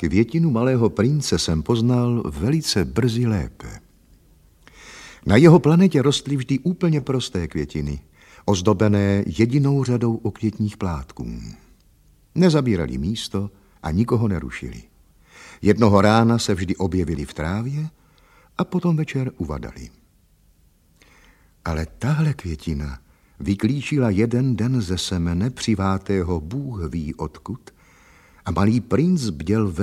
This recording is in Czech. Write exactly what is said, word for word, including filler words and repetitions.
Květinu malého prince jsem poznal velice brzy lépe. Na jeho planetě rostly vždy úplně prosté květiny, ozdobené jedinou řadou okvětních plátků. Nezabírali místo a nikoho nerušili. Jednoho rána se vždy objevili v trávě a potom večer uvadali. Ale tahle květina vyklíčila jeden den ze semene přivátého Bůh ví odkud a malý princ bděl